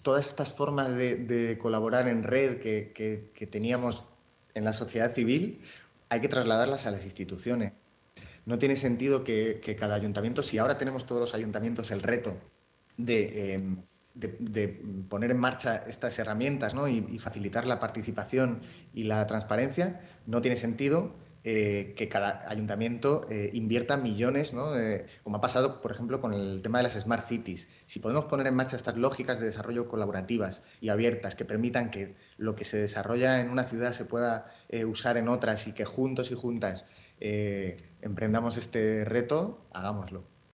todas estas formas de colaborar en red que teníamos en la sociedad civil, hay que trasladarlas a las instituciones. No tiene sentido que cada ayuntamiento, si ahora tenemos todos los ayuntamientos el reto de poner en marcha estas herramientas, ¿no? y facilitar la participación y la transparencia, no tiene sentido que cada ayuntamiento invierta millones, ¿no? Como ha pasado, por ejemplo, con el tema de las Smart Cities. Si podemos poner en marcha estas lógicas de desarrollo colaborativas y abiertas que permitan que lo que se desarrolla en una ciudad se pueda usar en otras y que juntos y juntas emprendamos este reto, hagámoslo.